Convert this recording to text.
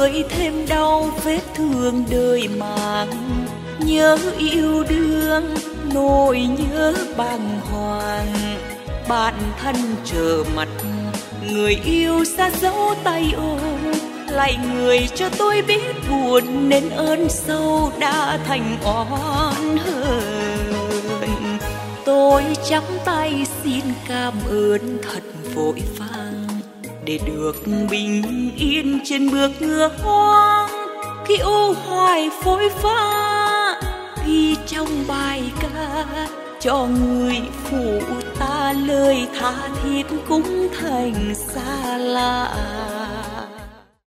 gợi thêm đau vết thương đời mang. Nhớ yêu đương, nỗi nhớ bàng hoàng, bạn thân chờ mặt, người yêu xa dấu tay ôm. Lạy người cho tôi biết buồn, nên ơn sâu đã thành oán hờn. Tôi chắp tay xin cảm ơn thật vội vàng, để được bình yên trên bước ngựa hoang. Khi u hoài phôi pha, ghi trong bài ca cho người phụ ta lời tha thiết cũng thành xa lạ.